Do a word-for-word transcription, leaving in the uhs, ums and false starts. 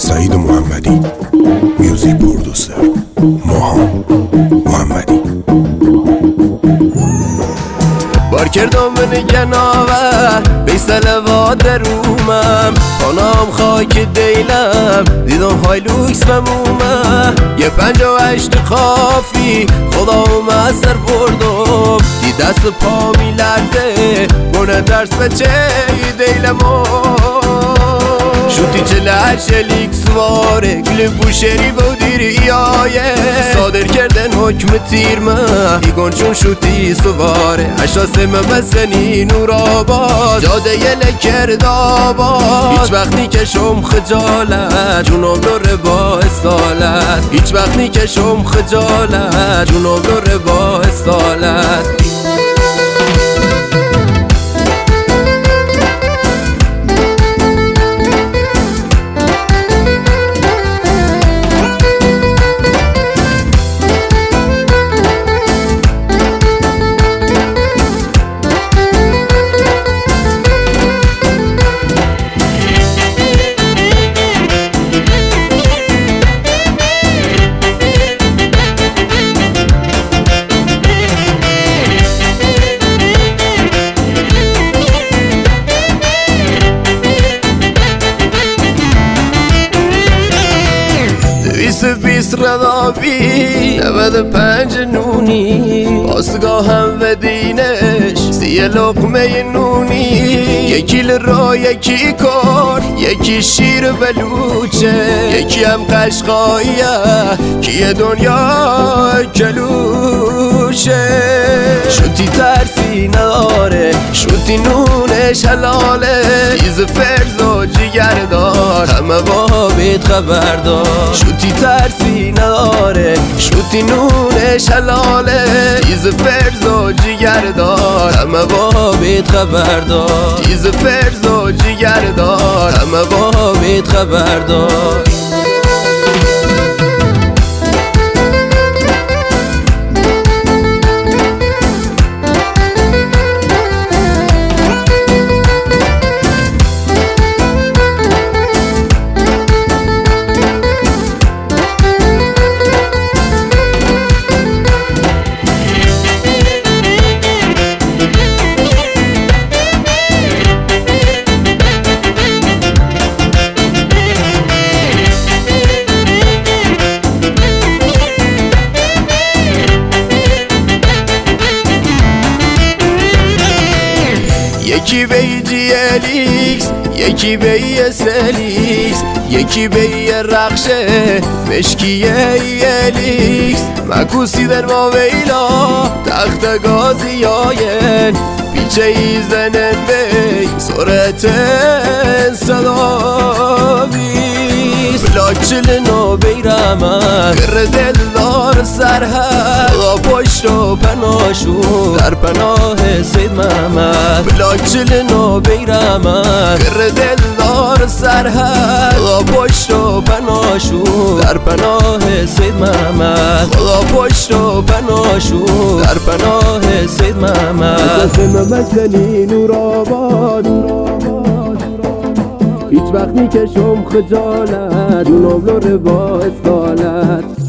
سعید محمدی، میوزیک پرودوسر ماهان محمدی. بار کردم من گناوه بیسل و درومم خانم خاک دیلم دیدم های لوکس بمومه یه پنج و هشت خافی خدا اومد سر بردم دی دست پا می لرزه گونه درس بچه دیلمو شوتی چله شلیک سواره گل بوشری بودیری آیه صادر کردن حکم تیرمه ایگون چون شوتی سواره اشتا سمه بسنی نور آباد جاده یه لکرد آباد هیچ وقت نیکشم خجالت جونم داره با استالت هیچ وقت نیکشم خجالت جونم داره با استالت. بیست ردابی نود پنج نونی آسگاه هم و دینش سی لقمه نونی یکی لرا یکی کار یکی شیر بلوچه یکی هم قشقاییه کیه دنیا کلوشه شوتی ترسی نداره شوتی نونش حلاله تیز فرز و جگر دار همه با بیت خبر دار شوتی ترسی نداره شوتی نونش حلاله تیز فرز و جگر دار همه با بیت خبر دار تیز فرز و جگر دار همه با بیت خبر دار. یکی بی جی الیکس یکی بی سلیکس یکی بی رخشه مشکیه الیکس مکوسی در ما ویلا تخت گازی آین پیچه ای زنن بی سرطن صدا بیست بلاک چلنو بیرمه گر دلدار سرهد خدا پشت و پناشون در پناه سید محمد بلاک چلنو بیرمه گر دلدار سرهد خدا پشت و پناشون در پناه سید محمد خدا پشت و پناشون در پناه سید محمد مسکنی نور آباد هیچ وقت نیکشم خجالت جونم لور با استالت